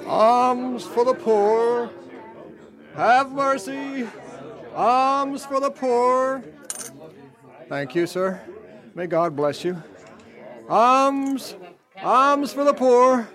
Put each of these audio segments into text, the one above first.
Alms for the poor. Have mercy. Alms for the poor. Thank you, sir. May God bless you. Alms for the poor.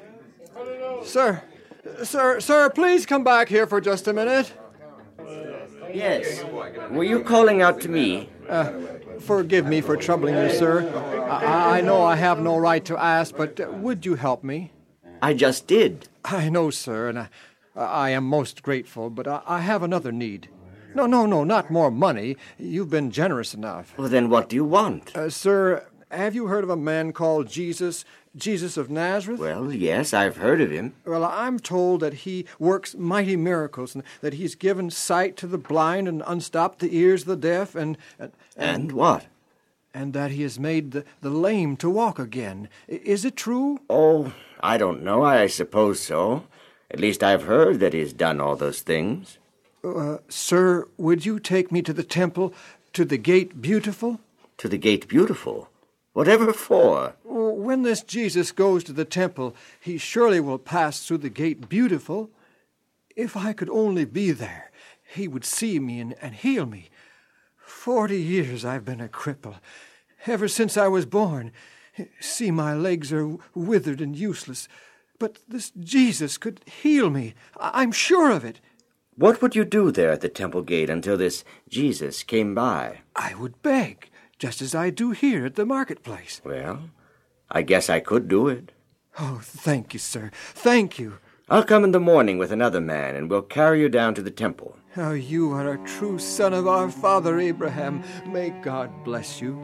Sir, please come back here for just a minute. Yes. Were you calling out to me? Forgive me for troubling you, sir. I know I have no right to ask, but would you help me? I just did. I know, sir, and I am most grateful, but I have another need. No, not more money. You've been generous enough. Well, then what do you want? Sir, have you heard of a man called Jesus of Nazareth? Well, yes, I've heard of him. Well, I'm told that he works mighty miracles, and that he's given sight to the blind and unstopped the ears of the deaf, and what? And that he has made the lame to walk again. Is it true? Oh, I don't know. I suppose so. At least I've heard that he's done all those things. Sir, would you take me to the temple, to the Gate Beautiful? To the Gate Beautiful? Whatever for? When this Jesus goes to the temple, he surely will pass through the Gate Beautiful. If I could only be there, he would see me and heal me. 40 years I've been a cripple. Ever since I was born. See, my legs are withered and useless. But this Jesus could heal me. I'm sure of it. What would you do there at the temple gate until this Jesus came by? I would beg, just as I do here at the marketplace. Well, I guess I could do it. Oh, thank you, sir. Thank you. I'll come in the morning with another man, and we'll carry you down to the temple. Oh, you are a true son of our father Abraham. May God bless you.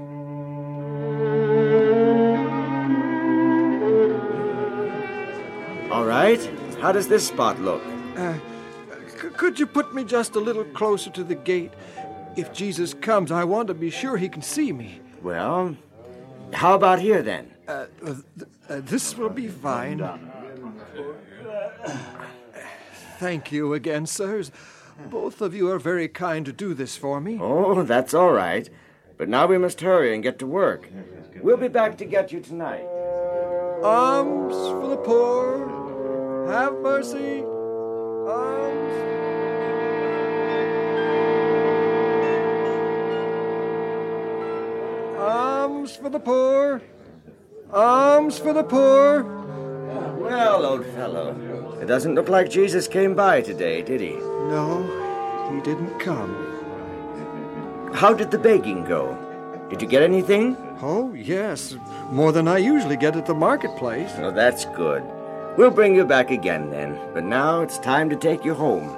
All right. How does this spot look? Could you put me just a little closer to the gate? If Jesus comes, I want to be sure he can see me. Well, how about here, then? This will be fine. Thank you again, sirs. Both of you are very kind to do this for me. Oh, that's all right. But now we must hurry and get to work. We'll be back to get you tonight. Alms for the poor. Have mercy. Alms. Alms for the poor. Alms for the poor. Well, old fellow, it doesn't look like Jesus came by today, did he? No, he didn't come. How did the begging go? Did you get anything? Oh, yes. More than I usually get at the marketplace. Oh, that's good. We'll bring you back again then. But now it's time to take you home.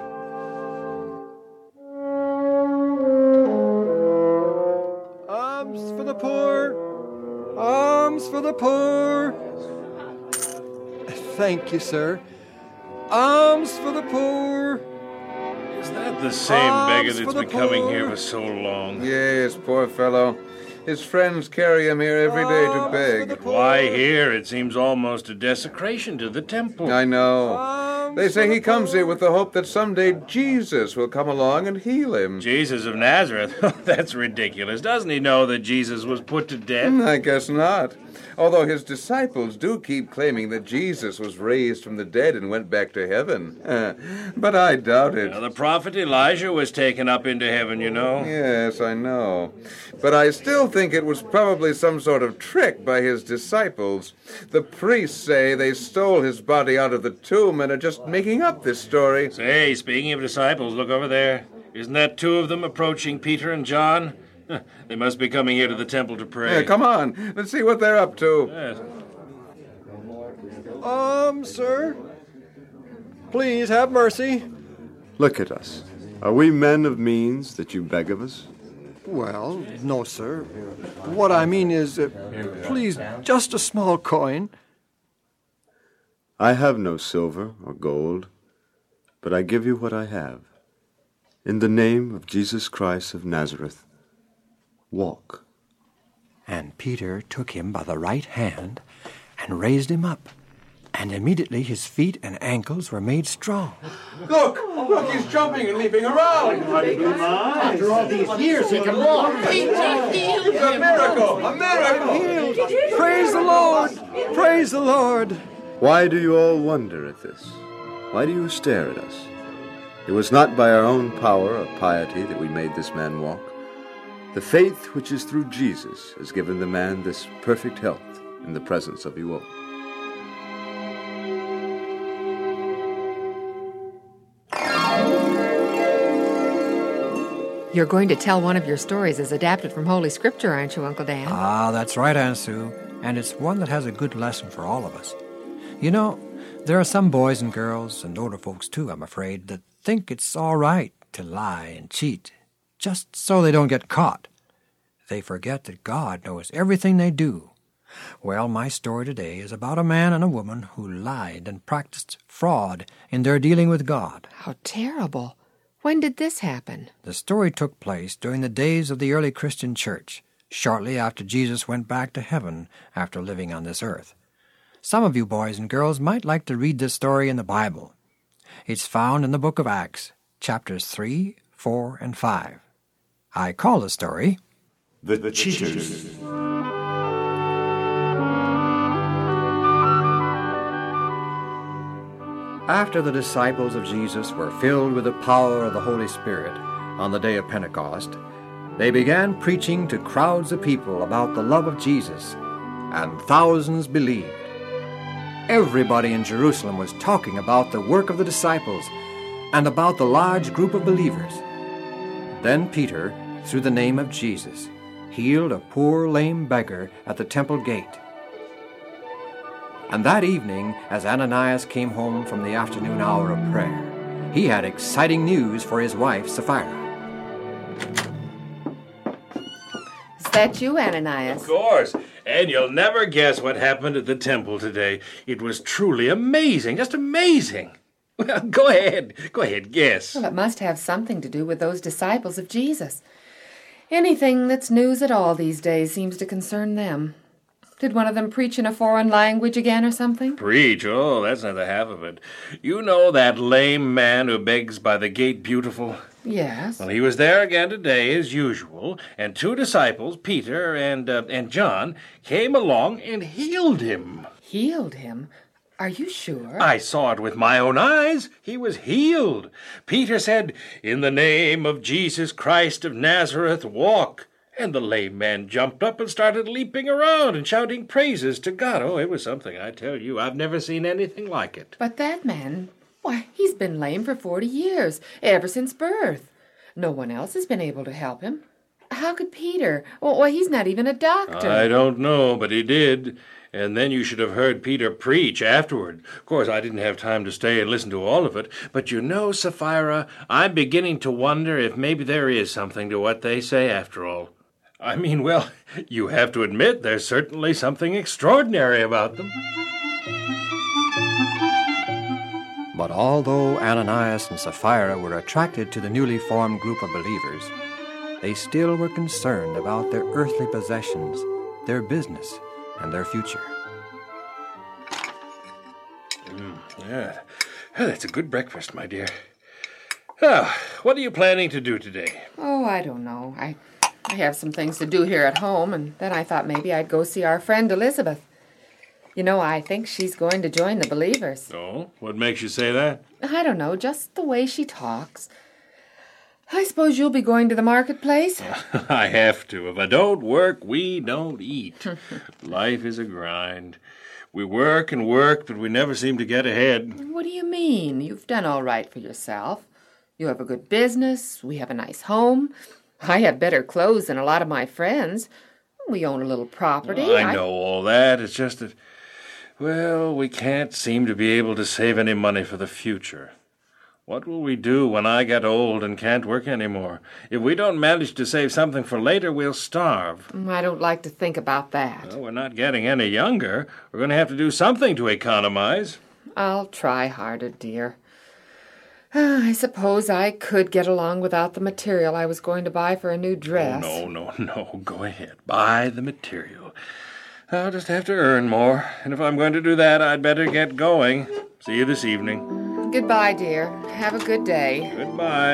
Alms for the poor. Alms for the poor. Thank you, sir. Alms for the poor. Is that the same beggar that's been coming here for so long? Yes, poor fellow. His friends carry him here every day to beg. Why here? It seems almost a desecration to the temple. I know. They say he comes here with the hope that someday Jesus will come along and heal him. Jesus of Nazareth? That's ridiculous. Doesn't he know that Jesus was put to death? I guess not. Although his disciples do keep claiming that Jesus was raised from the dead and went back to heaven. But I doubt it. Now, the prophet Elijah was taken up into heaven, you know. Yes, I know. But I still think it was probably some sort of trick by his disciples. The priests say they stole his body out of the tomb and are just making up this story. Say, speaking of disciples, look over there. Isn't that two of them approaching Peter and John? They must be coming here to the temple to pray. Yeah, come on. Let's see what they're up to. Yes. Sir. Please have mercy. Look at us. Are we men of means that you beg of us? Well, no, sir. What I mean is, please, just a small coin. I have no silver or gold, but I give you what I have. In the name of Jesus Christ of Nazareth, walk. And Peter took him by the right hand and raised him up. And immediately his feet and ankles were made strong. Look, he's jumping and leaping around. After all these years, he can walk. It's a miracle, a miracle. Healed. Praise the Lord. Praise the Lord. Why do you all wonder at this? Why do you stare at us? It was not by our own power or piety that we made this man walk. The faith which is through Jesus has given the man this perfect health in the presence of you all. You're going to tell one of your stories as adapted from Holy Scripture, aren't you, Uncle Dan? Ah, that's right, Aunt Sue. And it's one that has a good lesson for all of us. You know, there are some boys and girls, and older folks too, I'm afraid, that think it's all right to lie and cheat, just so they don't get caught. They forget that God knows everything they do. Well, my story today is about a man and a woman who lied and practiced fraud in their dealing with God. How terrible. When did this happen? The story took place during the days of the early Christian church, shortly after Jesus went back to heaven after living on this earth. Some of you boys and girls might like to read this story in the Bible. It's found in the book of Acts, chapters 3, 4, and 5. I call the story The Cheaters. After the disciples of Jesus were filled with the power of the Holy Spirit on the day of Pentecost, they began preaching to crowds of people about the love of Jesus, and thousands believed. Everybody in Jerusalem was talking about the work of the disciples and about the large group of believers. Then Peter, through the name of Jesus, healed a poor lame beggar at the temple gate. And that evening, as Ananias came home from the afternoon hour of prayer, he had exciting news for his wife, Sapphira. Is that you, Ananias? Of course. And you'll never guess what happened at the temple today. It was truly amazing, just amazing. Well, go ahead, guess. Well, it must have something to do with those disciples of Jesus. Anything that's news at all these days seems to concern them. Did one of them preach in a foreign language again or something? Preach? Oh, that's not the half of it. You know that lame man who begs by the gate beautiful? Yes. Well, he was there again today, as usual, and two disciples, Peter and John, came along and healed him. Healed him? Are you sure? I saw it with my own eyes. He was healed. Peter said, "In the name of Jesus Christ of Nazareth, walk." And the lame man jumped up and started leaping around and shouting praises to God. Oh, it was something, I tell you. I've never seen anything like it. But that man, why, he's been lame for 40 years, ever since birth. No one else has been able to help him. How could Peter? Why, he's not even a doctor. I don't know, but he did. And then you should have heard Peter preach afterward. Of course, I didn't have time to stay and listen to all of it. But you know, Sapphira, I'm beginning to wonder if maybe there is something to what they say after all. I mean, well, you have to admit there's certainly something extraordinary about them. But although Ananias and Sapphira were attracted to the newly formed group of believers, they still were concerned about their earthly possessions, their business, and their future. Yeah, that's a good breakfast, my dear. Oh, what are you planning to do today? Oh, I don't know. I have some things to do here at home, and then I thought maybe I'd go see our friend Elizabeth. You know, I think she's going to join the believers. Oh, what makes you say that? I don't know, just the way she talks. I suppose you'll be going to the marketplace? I have to. If I don't work, we don't eat. Life is a grind. We work and work, but we never seem to get ahead. What do you mean? You've done all right for yourself. You have a good business. We have a nice home. I have better clothes than a lot of my friends. We own a little property. I know all that. It's just that, well, we can't seem to be able to save any money for the future. What will we do when I get old and can't work anymore? If we don't manage to save something for later, we'll starve. I don't like to think about that. Well, we're not getting any younger. We're going to have to do something to economize. I'll try harder, dear. I suppose I could get along without the material I was going to buy for a new dress. Oh, no. Go ahead. Buy the material. I'll just have to earn more. And if I'm going to do that, I'd better get going. See you this evening. Goodbye, dear. Have a good day. Goodbye.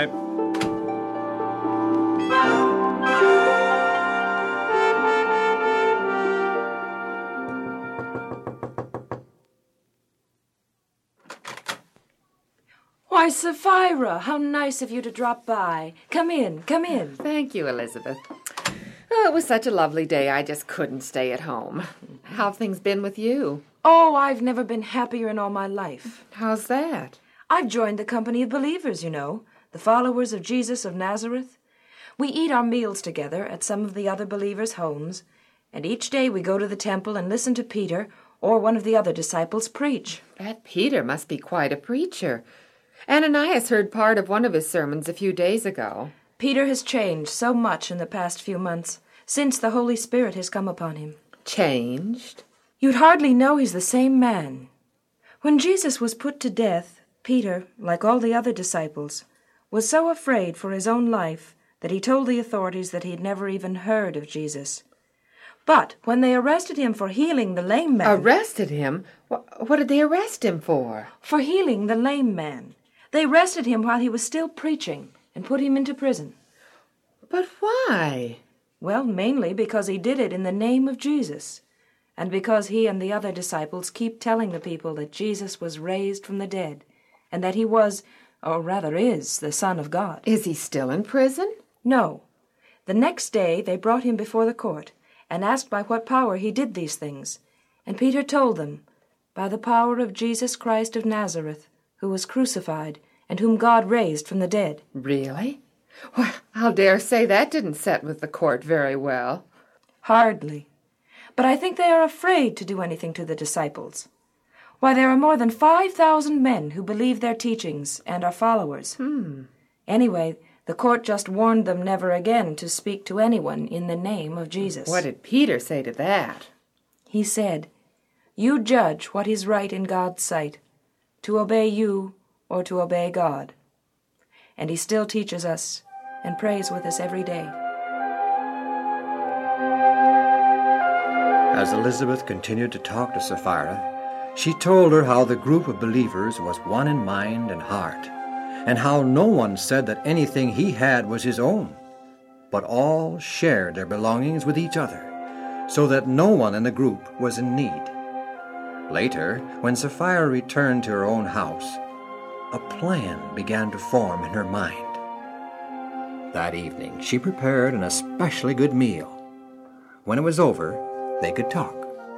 Why, Sapphira, how nice of you to drop by. Come in, come in. Thank you, Elizabeth. Oh, it was such a lovely day, I just couldn't stay at home. How have things been with you? Oh, I've never been happier in all my life. How's that? I've joined the company of believers, you know, the followers of Jesus of Nazareth. We eat our meals together at some of the other believers' homes, and each day we go to the temple and listen to Peter or one of the other disciples preach. That Peter must be quite a preacher. Ananias heard part of one of his sermons a few days ago. Peter has changed so much in the past few months, since the Holy Spirit has come upon him. Changed? You'd hardly know he's the same man. When Jesus was put to death, Peter, like all the other disciples, was so afraid for his own life that he told the authorities that he'd never even heard of Jesus. But when they arrested him for healing the lame man... Arrested him? What did they arrest him for? For healing the lame man. They arrested him while he was still preaching and put him into prison. But why? Well, mainly because he did it in the name of Jesus, and because he and the other disciples keep telling the people that Jesus was raised from the dead, and that he was, or rather is, the Son of God. Is he still in prison? No. The next day they brought him before the court, and asked by what power he did these things. And Peter told them, by the power of Jesus Christ of Nazareth, who was crucified, and whom God raised from the dead. Really? Well, I'll dare say that didn't set with the court very well. Hardly. But I think they are afraid to do anything to the disciples. Why, there are more than 5,000 men who believe their teachings and are followers. Anyway, the court just warned them never again to speak to anyone in the name of Jesus. What did Peter say to that? He said, "You judge what is right in God's sight, to obey you or to obey God." And he still teaches us and prays with us every day. As Elizabeth continued to talk to Sapphira, she told her how the group of believers was one in mind and heart, and how no one said that anything he had was his own, but all shared their belongings with each other, so that no one in the group was in need. Later, when Sapphira returned to her own house, a plan began to form in her mind. That evening, she prepared an especially good meal. When it was over, they could talk.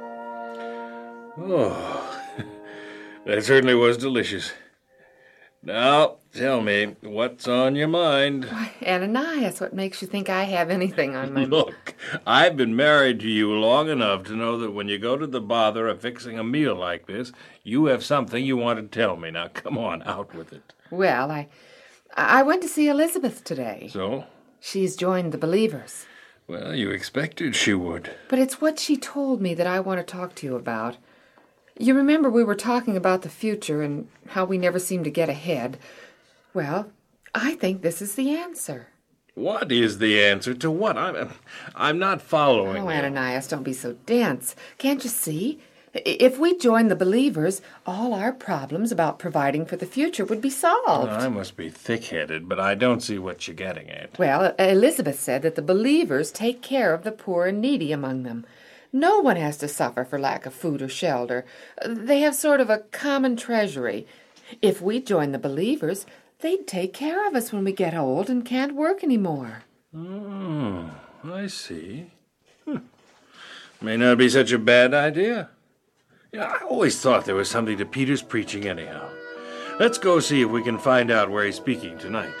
Oh, that certainly was delicious. Now, tell me, what's on your mind? Why, Ananias, what makes you think I have anything on my mind? Look, I've been married to you long enough to know that when you go to the bother of fixing a meal like this, you have something you want to tell me. Now, come on, out with it. Well, I went to see Elizabeth today. So? She's joined the believers. Well, you expected she would. But it's what she told me that I want to talk to you about. You remember we were talking about the future and how we never seem to get ahead. Well, I think this is the answer. What is the answer to what? I'm not following. Oh, Ananias, don't be so dense. Can't you see? If we join the believers, all our problems about providing for the future would be solved. I must be thick-headed, but I don't see what you're getting at. Well, Elizabeth said that the believers take care of the poor and needy among them. No one has to suffer for lack of food or shelter. They have sort of a common treasury. If we join the believers, they'd take care of us when we get old and can't work anymore. Oh, I see. May not be such a bad idea. I always thought there was something to Peter's preaching anyhow. Let's go see if we can find out where he's speaking tonight.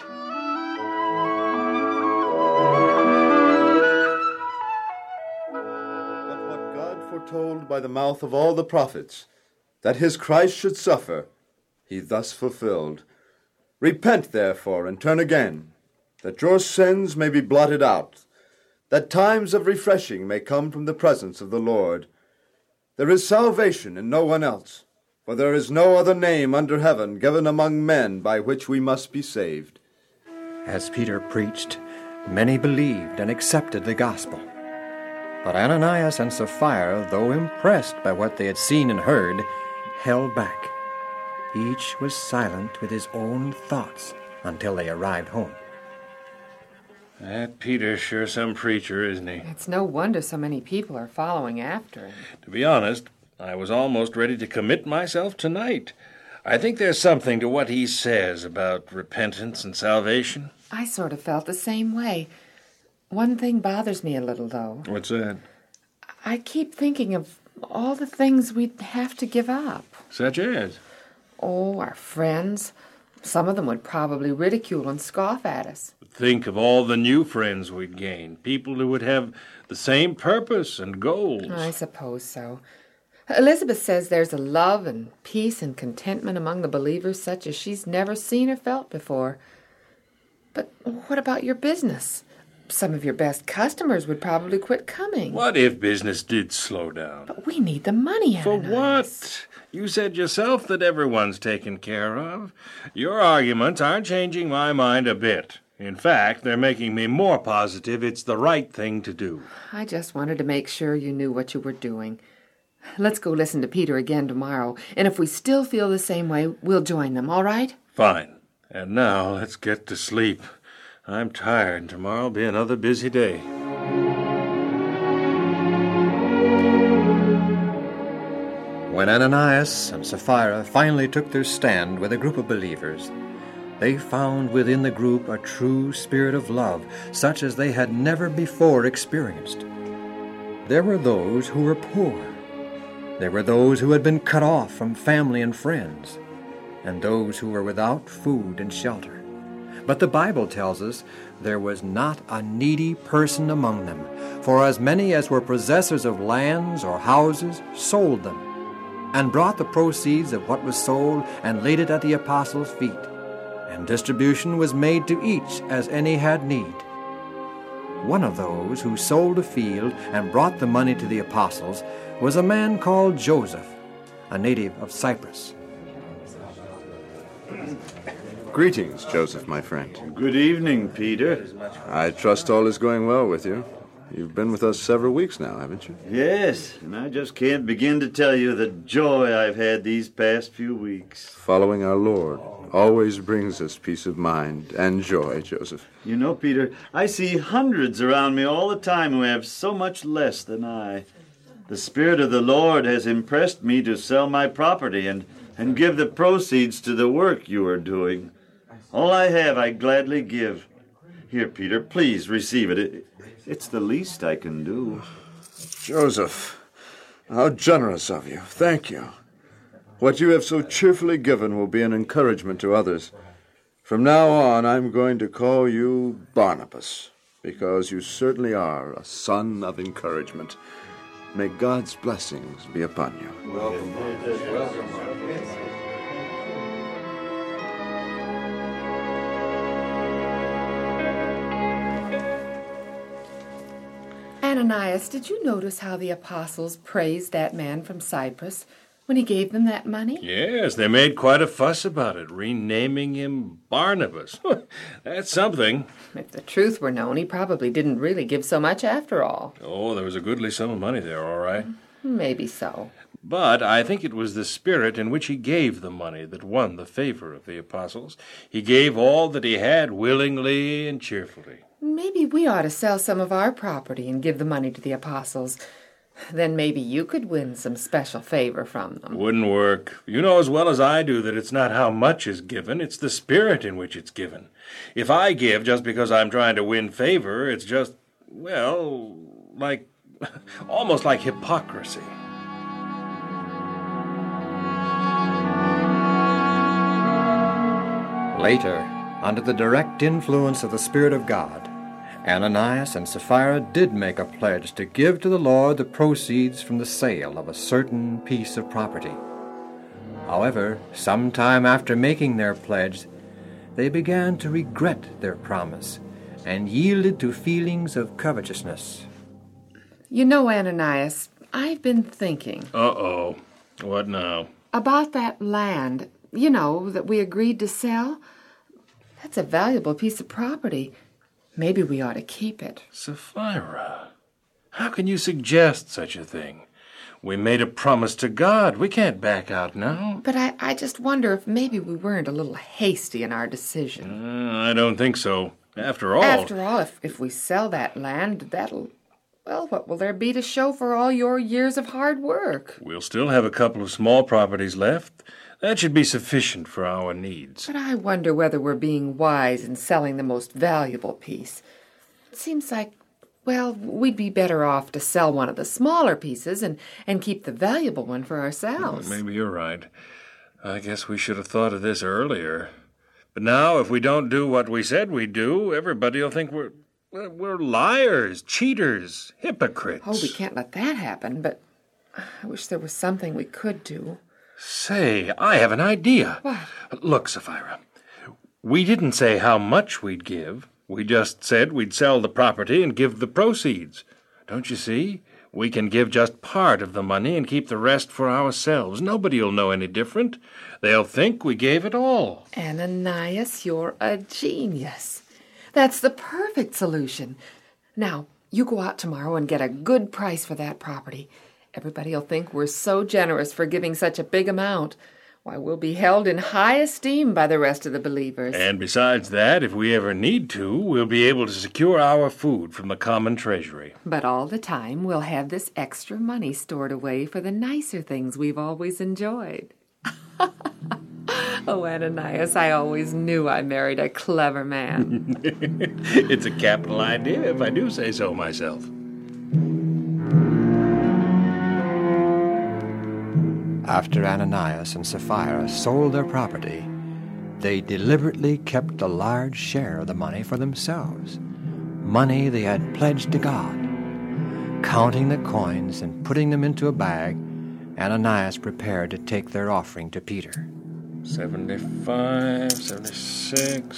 Told by the mouth of all the prophets, that his Christ should suffer, he thus fulfilled. Repent, therefore, and turn again, that your sins may be blotted out, that times of refreshing may come from the presence of the Lord. There is salvation in no one else, for there is no other name under heaven given among men by which we must be saved. As Peter preached, many believed and accepted the gospel. But Ananias and Sapphira, though impressed by what they had seen and heard, held back. Each was silent with his own thoughts until they arrived home. That Peter's sure some preacher, isn't he? It's no wonder so many people are following after him. To be honest, I was almost ready to commit myself tonight. I think there's something to what he says about repentance and salvation. I sort of felt the same way. One thing bothers me a little, though. What's that? I keep thinking of all the things we'd have to give up. Such as? Oh, our friends. Some of them would probably ridicule and scoff at us. Think of all the new friends we'd gain. People who would have the same purpose and goals. I suppose so. Elizabeth says there's a love and peace and contentment among the believers such as she's never seen or felt before. But what about your business? Some of your best customers would probably quit coming. What if business did slow down? But we need the money, Ananias. For what? You said yourself that everyone's taken care of. Your arguments aren't changing my mind a bit. In fact, they're making me more positive it's the right thing to do. I just wanted to make sure you knew what you were doing. Let's go listen to Peter again tomorrow, and if we still feel the same way, we'll join them, all right? Fine. And now let's get to sleep. I'm tired, and tomorrow'll be another busy day. When Ananias and Sapphira finally took their stand with a group of believers, they found within the group a true spirit of love, such as they had never before experienced. There were those who were poor. There were those who had been cut off from family and friends, and those who were without food and shelter. But the Bible tells us there was not a needy person among them, for as many as were possessors of lands or houses sold them, and brought the proceeds of what was sold and laid it at the apostles' feet, and distribution was made to each as any had need. One of those who sold a field and brought the money to the apostles was a man called Joseph, a native of Cyprus. Greetings, Joseph, my friend. Good evening, Peter. I trust all is going well with you. You've been with us several weeks now, haven't you? Yes, and I just can't begin to tell you the joy I've had these past few weeks. Following our Lord always brings us peace of mind and joy, Joseph. You know, Peter, I see hundreds around me all the time who have so much less than I. The Spirit of the Lord has impressed me to sell my property and give the proceeds to the work you are doing. All I have I gladly give. Here, Peter, please receive it. It's the least I can do. Joseph, how generous of you. Thank you. What you have so cheerfully given will be an encouragement to others. From now on, I'm going to call you Barnabas, because you certainly are a son of encouragement. May God's blessings be upon you. Welcome. Ananias, did you notice how the apostles praised that man from Cyprus when he gave them that money? Yes, they made quite a fuss about it, renaming him Barnabas. That's something. If the truth were known, he probably didn't really give so much after all. Oh, there was a goodly sum of money there, all right. Maybe so. But I think it was the spirit in which he gave the money that won the favor of the apostles. He gave all that he had willingly and cheerfully. Maybe we ought to sell some of our property and give the money to the apostles. Then maybe you could win some special favor from them. Wouldn't work. You know as well as I do that it's not how much is given, it's the spirit in which it's given. If I give just because I'm trying to win favor, it's just, well, like, almost like hypocrisy. Later, under the direct influence of the Spirit of God, Ananias and Sapphira did make a pledge to give to the Lord the proceeds from the sale of a certain piece of property. However, some time after making their pledge, they began to regret their promise and yielded to feelings of covetousness. You know, Ananias, I've been thinking. Uh-oh. What now? About that land, you know, that we agreed to sell. That's a valuable piece of property. Maybe we ought to keep it. Sapphira, how can you suggest such a thing? We made a promise to God. We can't back out now. But I just wonder if maybe we weren't a little hasty in our decision. I don't think so. After all, if we sell that land, that'll Well, what will there be to show for all your years of hard work? We'll still have a couple of small properties left. That should be sufficient for our needs. But I wonder whether we're being wise in selling the most valuable piece. It seems like, well, we'd be better off to sell one of the smaller pieces and keep the valuable one for ourselves. Well, maybe you're right. I guess we should have thought of this earlier. But now, if we don't do what we said we'd do, everybody will think we're liars, cheaters, hypocrites. Oh, we can't let that happen, but I wish there was something we could do. Say, I have an idea. What? Look, Sapphira, we didn't say how much we'd give. We just said we'd sell the property and give the proceeds. Don't you see? We can give just part of the money and keep the rest for ourselves. Nobody'll know any different. They'll think we gave it all. Ananias, you're a genius. That's the perfect solution. Now, you go out tomorrow and get a good price for that property. Everybody'll think we're so generous for giving such a big amount. Why, we'll be held in high esteem by the rest of the believers. And besides that, if we ever need to, we'll be able to secure our food from the common treasury. But all the time, we'll have this extra money stored away for the nicer things we've always enjoyed. Oh, Ananias, I always knew I married a clever man. It's a capital idea, if I do say so myself. After Ananias and Sapphira sold their property, they deliberately kept a large share of the money for themselves, money they had pledged to God. Counting the coins and putting them into a bag, Ananias prepared to take their offering to Peter. 75, 76,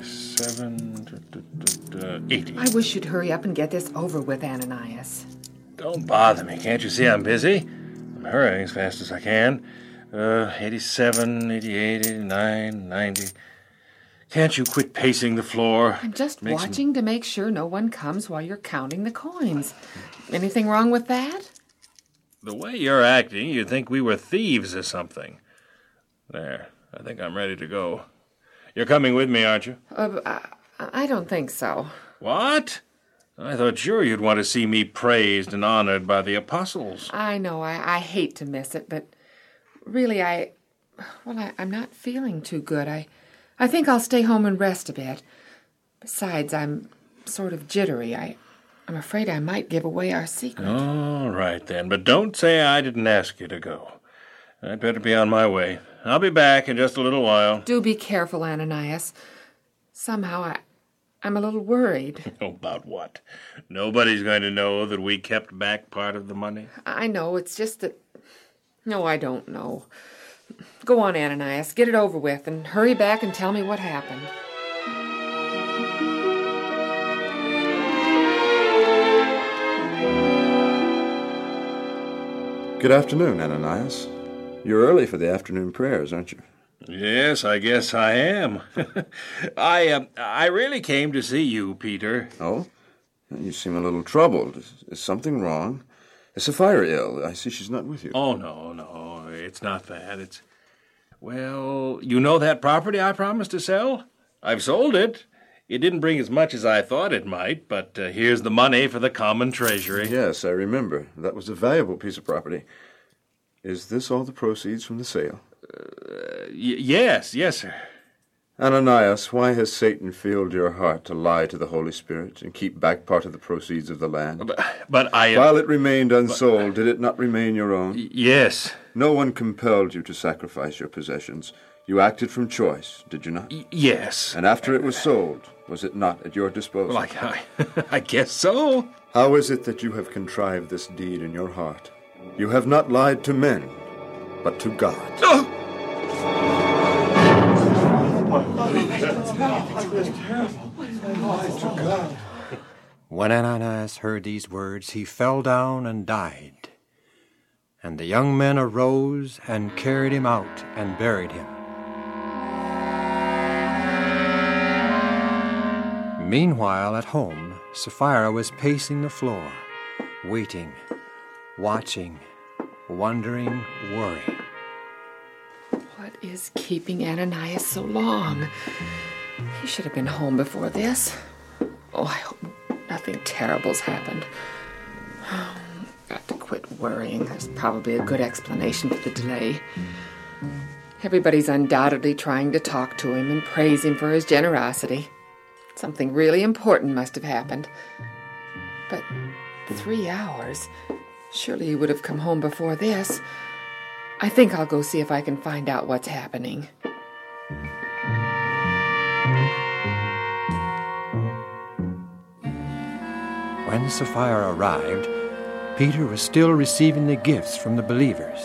77, 80. I wish you'd hurry up and get this over with, Ananias. Don't bother me. Can't you see I'm busy? I'm hurrying as fast as I can. 87, 88, 89, 90. Can't you quit pacing the floor? I'm just watching to make sure no one comes while you're counting the coins. Anything wrong with that? The way you're acting, you'd think we were thieves or something. There. I think I'm ready to go. You're coming with me, aren't you? I don't think so. What? I thought sure you'd want to see me praised and honored by the apostles. I know, I hate to miss it, but really I'm not feeling too good. I think I'll stay home and rest a bit. Besides, I'm sort of jittery. I'm afraid I might give away our secret. All right, then, but don't say I didn't ask you to go. I'd better be on my way. I'll be back in just a little while. Do be careful, Ananias. Somehow I'm a little worried. About what? Nobody's going to know that we kept back part of the money? I know, it's just that... No, I don't know. Go on, Ananias, get it over with, and hurry back and tell me what happened. Good afternoon, Ananias. You're early for the afternoon prayers, aren't you? Yes, I guess I am. I really came to see you, Peter. Oh? You seem a little troubled. Is something wrong? Is Sapphira ill? I see she's not with you. Oh, no, it's not that. It's... Well, you know that property I promised to sell? I've sold it. It didn't bring as much as I thought it might, but here's the money for the common treasury. Yes, I remember. That was a valuable piece of property. Is this all the proceeds from the sale? Yes, sir. Ananias, why has Satan filled your heart to lie to the Holy Spirit and keep back part of the proceeds of the land? But I... While it remained unsold, did it not remain your own? Yes. No one compelled you to sacrifice your possessions. You acted from choice, did you not? Yes. And after it was sold, was it not at your disposal? Well, I guess so. How is it that you have contrived this deed in your heart? You have not lied to men, but to God. Oh! When Ananias heard these words, he fell down and died. And the young men arose and carried him out and buried him. Meanwhile, at home, Sapphira was pacing the floor, waiting, watching, wondering, worrying. What is keeping Ananias so long? He should have been home before this. Oh, I hope nothing terrible's happened. worrying. There's probably a good explanation for the delay. Everybody's undoubtedly trying to talk to him and praise him for his generosity. Something really important must have happened. But 3 hours? Surely he would have come home before this. I think I'll go see if I can find out what's happening. When Sapphira arrived, Peter was still receiving the gifts from the believers.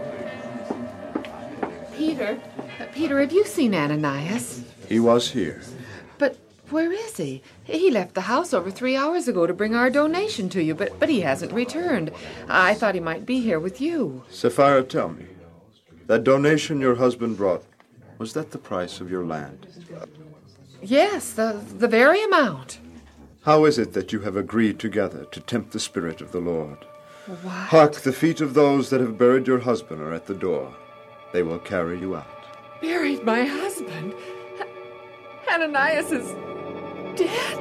Peter, have you seen Ananias? He was here. But where is he? He left the house over 3 hours ago to bring our donation to you, but he hasn't returned. I thought he might be here with you. Sapphira, tell me, that donation your husband brought, was that the price of your land? Yes, the very amount. How is it that you have agreed together to tempt the Spirit of the Lord? What? Hark, the feet of those that have buried your husband are at the door. They will carry you out. Buried my husband? Ananias is dead?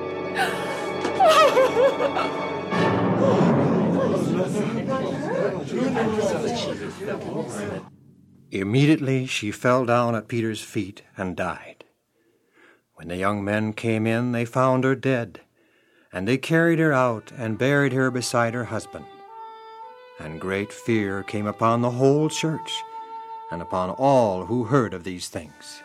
Immediately she fell down at Peter's feet and died. When the young men came in, they found her dead, and they carried her out and buried her beside her husband. And great fear came upon the whole church and upon all who heard of these things.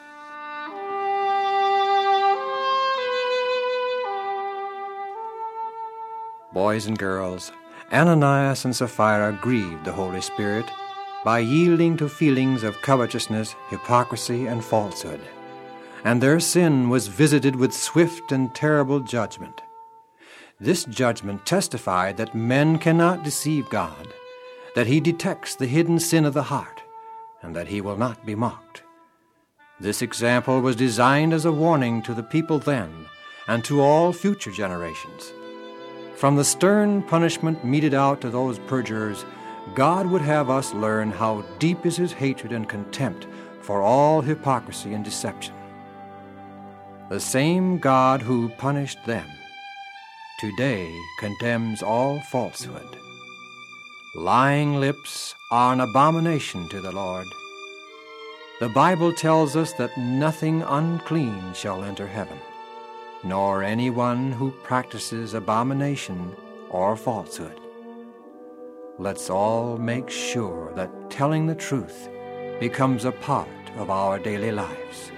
Boys and girls, Ananias and Sapphira grieved the Holy Spirit by yielding to feelings of covetousness, hypocrisy, and falsehood, and their sin was visited with swift and terrible judgment. This judgment testified that men cannot deceive God, that He detects the hidden sin of the heart, and that He will not be mocked. This example was designed as a warning to the people then and to all future generations. From the stern punishment meted out to those perjurers, God would have us learn how deep is His hatred and contempt for all hypocrisy and deception. The same God who punished them today condemns all falsehood. Lying lips are an abomination to the Lord. The Bible tells us that nothing unclean shall enter heaven, nor anyone who practices abomination or falsehood. Let's all make sure that telling the truth becomes a part of our daily lives.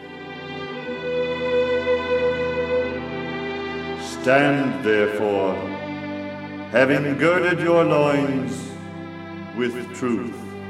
Stand therefore, having girded your loins with truth.